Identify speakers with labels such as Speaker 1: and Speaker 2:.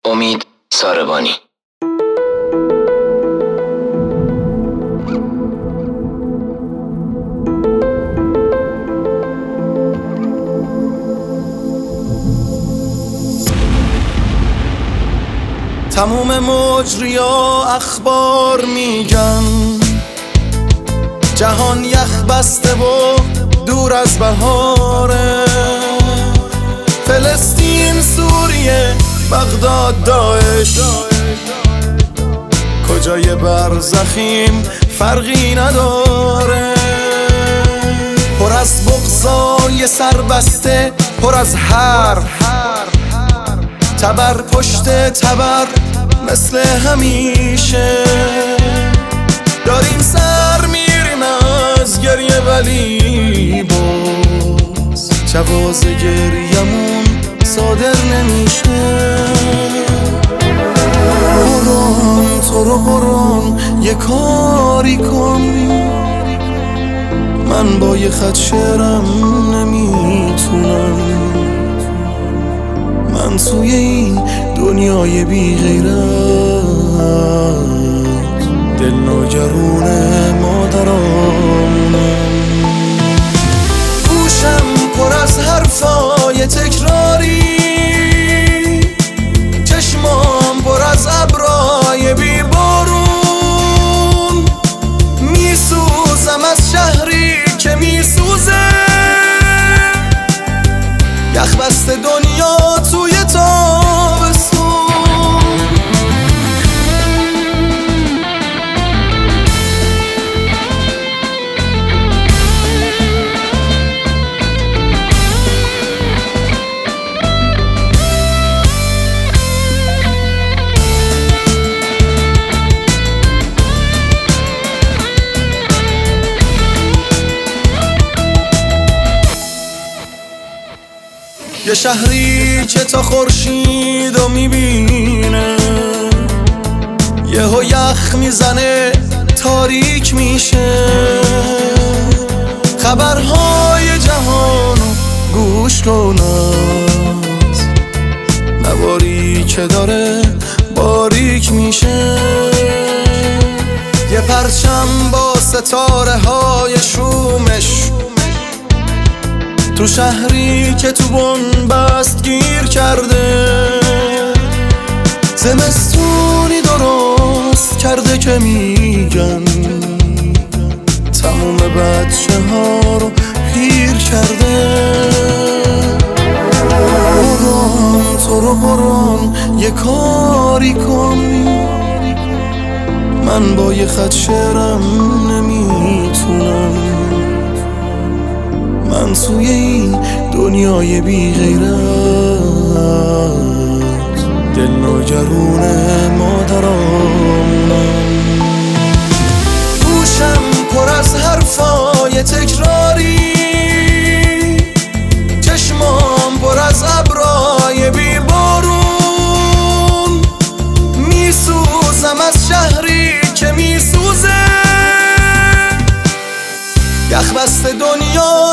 Speaker 1: امید ساربانی.
Speaker 2: تموم مجریا اخبار میگن جهان یخ بسته و دور از بهاره. فلسطین، سوریه، بغداد، داعش، کجای برزخیم فرقی نداره. پر از بغضای سربسته، پر از حرف، تبر پشت تبر مثل همیشه. داریم سر میریم از گریه ولی باز جواز گریمون صادر نمیشه. قرآن تو رو قرآن یه کاری کن، من با یه خط شعرم نمیتونم. من توی این دنیای بی غیرت دل ناگرون مادرامونم. گوشم پر از حرفای تکراری، چشمام پر از ابرای بی بارون. میسوزم از شهری که میسوزه، یخ بسته دنیا توی تابستون. یه شهری که تا خورشیدو میبینه، یهو یخ میزنه تاریک میشه. خبرهای جهانو گوش کن، از نواری که داره باریک میشه. یه پرچم با ستاره های شومش تو شهری که تو بنبست گیر کرده. زمستونی درست کرده که میگن تموم بچه ها رو پیر کرده. قرآن تو رو قرآن یه کاری کن، من با یه خط شعرم نمیتونم. من توی این دنیای بی غیرت دل ناگرون مادرامونم. گوشم پر از حرفای تکراری، چشمام پر از ابرای بی بارون. میسوزم از شهری که میسوزه، یخ بسته دنیا